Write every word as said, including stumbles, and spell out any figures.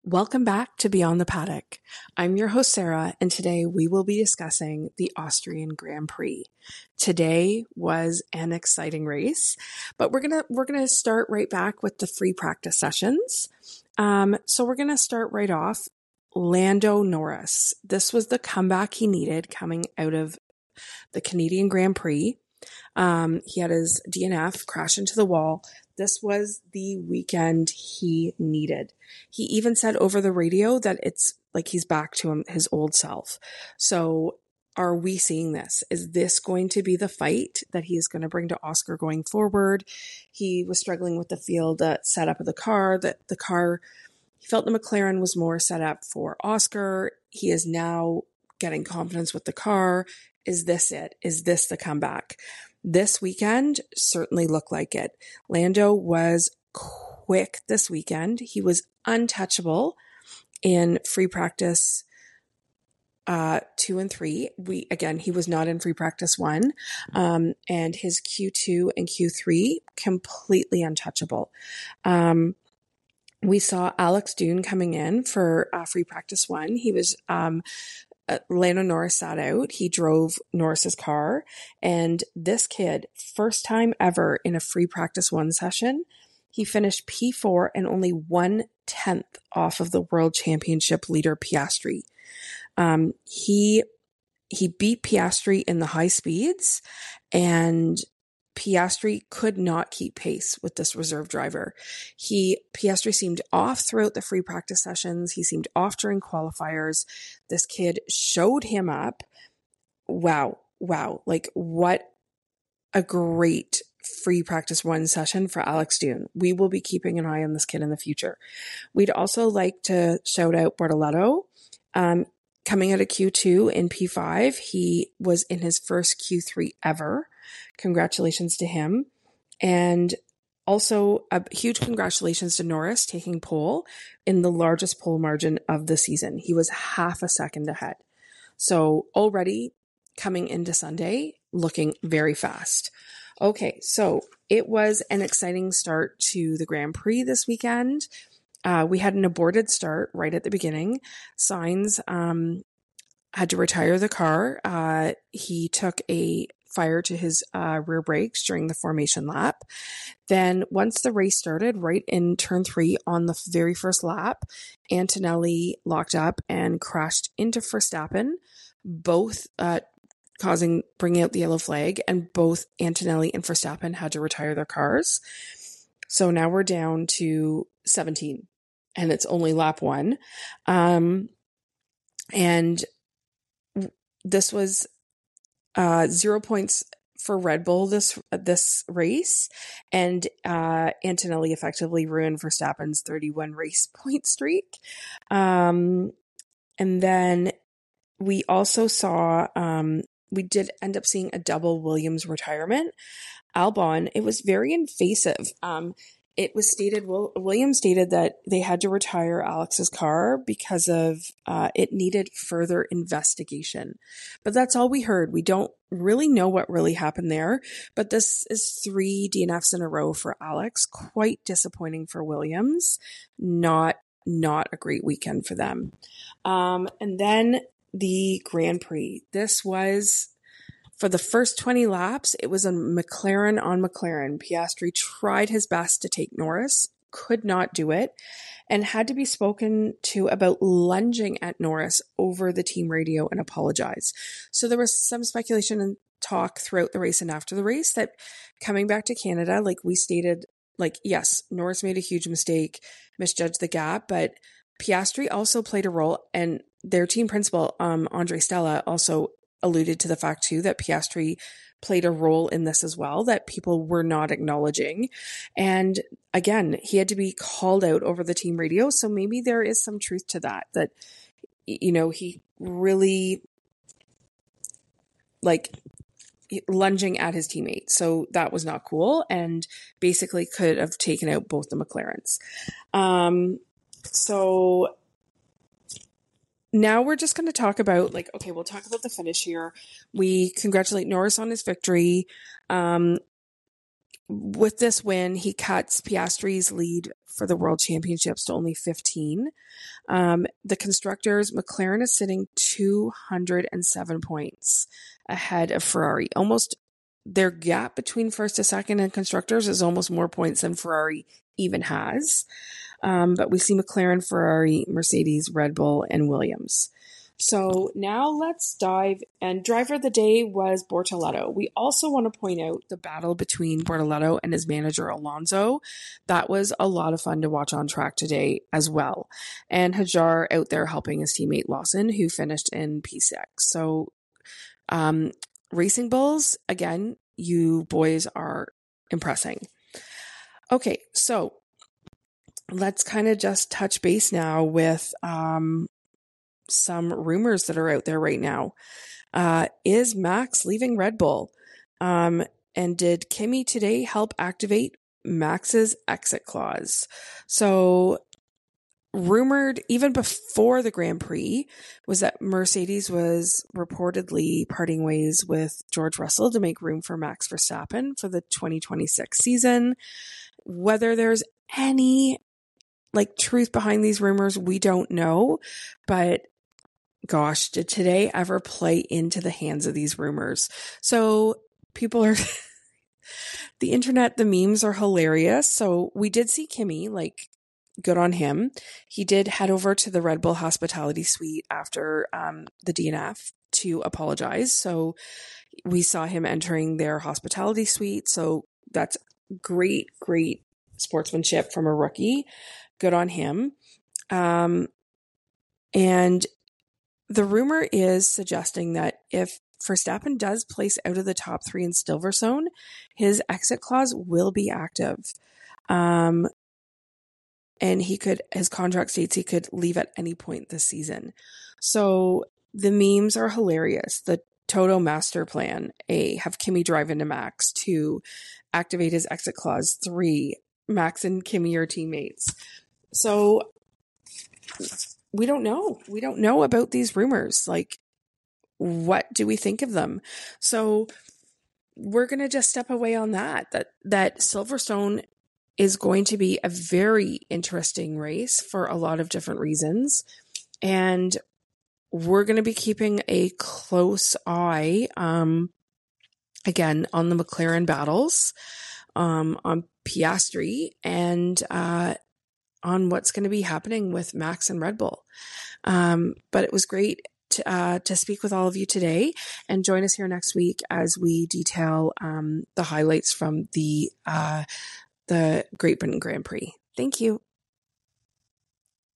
Welcome back to Beyond the Paddock. I'm your host, Sarah, and today we will be discussing the Austrian Grand Prix. Today was an exciting race, but we're gonna we're gonna start right back with the free practice sessions. Um, so we're gonna start right off. Lando Norris. This was the comeback he needed coming out of the Canadian Grand Prix. Um, he had his D N F crash into the wall. This was the weekend he needed. He even said over the radio that it's like he's back to him, his old self. So are we seeing this? Is this going to be the fight that he is going to bring to Oscar going forward? He was struggling with the field uh, setup of the car, that the car, he felt the McLaren was more set up for Oscar. He is now getting confidence with the car. Is this it? Is this the comeback? This weekend certainly looked like it. Lando was quick this weekend. He was untouchable in free practice uh, two and three. We again, he was not in free practice one, um, and his Q two and Q three completely untouchable. Um, we saw Alex Dune coming in for uh, free practice one. He was um, Uh, Lando Norris sat out. He drove Norris's car, and this kid, first time ever in a free practice one session, he finished P four and only one tenth off of the world championship leader Piastri. Um, he he beat Piastri in the high speeds, and Piastri could not keep pace with this reserve driver. He, Piastri seemed off throughout the free practice sessions. He seemed off during qualifiers. This kid showed him up. Wow. Wow. Like what a great free practice one session for Alex Dune. We will be keeping an eye on this kid in the future. We'd also like to shout out Bortoleto. Um, coming out of Q two in P five, he was in his first Q three ever. Congratulations to him. And also a huge congratulations to Norris taking pole in the largest pole margin of the season. He was half a second ahead. So already coming into Sunday, looking very fast. Okay, so it was an exciting start to the Grand Prix this weekend. Uh, we had an aborted start right at the beginning. Sainz um, had to retire the car. Uh, he took a fire to his uh, rear brakes during the formation lap. Then once the race started, right in turn three on the very first lap, Antonelli locked up and crashed into Verstappen, both uh, causing, bringing out the yellow flag, and both Antonelli and Verstappen had to retire their cars. So now we're down to seventeen, and it's only lap one. Um, and this was Uh, zero points for Red Bull this this race, and uh, Antonelli effectively ruined Verstappen's thirty-one race point streak. Um, and then we also saw, um, we did end up seeing a double Williams retirement. Albon, it was very invasive. Um, it was stated, well, Williams stated that they had to retire Alex's car because of uh, it needed further investigation. But that's all we heard. We don't really know what really happened there. But this is three D N Fs in a row for Alex. Quite disappointing for Williams. Not not a great weekend for them. Um, and then the Grand Prix. This was, for the first twenty laps, it was a McLaren on McLaren. Piastri tried his best to take Norris, could not do it, and had to be spoken to about lunging at Norris over the team radio and apologize. So there was some speculation and talk throughout the race and after the race that coming back to Canada, like we stated, like, yes, Norris made a huge mistake, misjudged the gap, but Piastri also played a role, and their team principal, um, Andre Stella, also alluded to the fact too that Piastri played a role in this as well that people were not acknowledging. And again, he had to be called out over the team radio. So maybe there is some truth to that, that, you know, he really like lunging at his teammate. So that was not cool, and basically could have taken out both the McLarens. Um, so now we're just going to talk about, like, okay, we'll talk about the finish here. We congratulate Norris on his victory. Um, with this win, he cuts Piastri's lead for the World Championships to only fifteen. Um, the constructors, McLaren is sitting two hundred seven points ahead of Ferrari. Almost their gap between first to second and constructors is almost more points than Ferrari even has. Um, but we see McLaren, Ferrari, Mercedes, Red Bull, and Williams. So now let's dive, and driver of the day was Bortoleto. We also want to point out the battle between Bortoleto and his manager Alonso. That was a lot of fun to watch on track today as well. And Hajar out there helping his teammate Lawson, who finished in P six. So um, Racing Bulls, again, you boys are impressing. Okay, so let's kind of just touch base now with um, some rumors that are out there right now. Uh, is Max leaving Red Bull? Um, and did Kimi today help activate Max's exit clause? So rumored even before the Grand Prix was that Mercedes was reportedly parting ways with George Russell to make room for Max Verstappen for the twenty twenty-six season. Whether there's any like truth behind these rumors, we don't know, but gosh, did today ever play into the hands of these rumors? So people are, the internet, the memes are hilarious. So we did see Kimi, like, good on him. He did head over to the Red Bull hospitality suite after um, the D N F to apologize. So we saw him entering their hospitality suite. So that's great, great sportsmanship from a rookie. Good on him. Um, and the rumor is suggesting that if Verstappen does place out of the top three in Silverstone, his exit clause will be active. Um, and he could, his contract states he could leave at any point this season. So the memes are hilarious. The Toto master plan: A, have Kimi drive into Max; two, activate his exit clause; three, Max and Kimi are teammates. So we don't know. We don't know about these rumors. Like, what do we think of them? So we're going to just step away on that, that, that Silverstone is going to be a very interesting race for a lot of different reasons. And we're going to be keeping a close eye, um, again, on the McLaren battles, um, on Piastri, and, uh, on what's going to be happening with Max and Red Bull. Um, but it was great to, uh, to speak with all of you today, and join us here next week as we detail um, the highlights from the uh, the Great Britain Grand Prix. Thank you.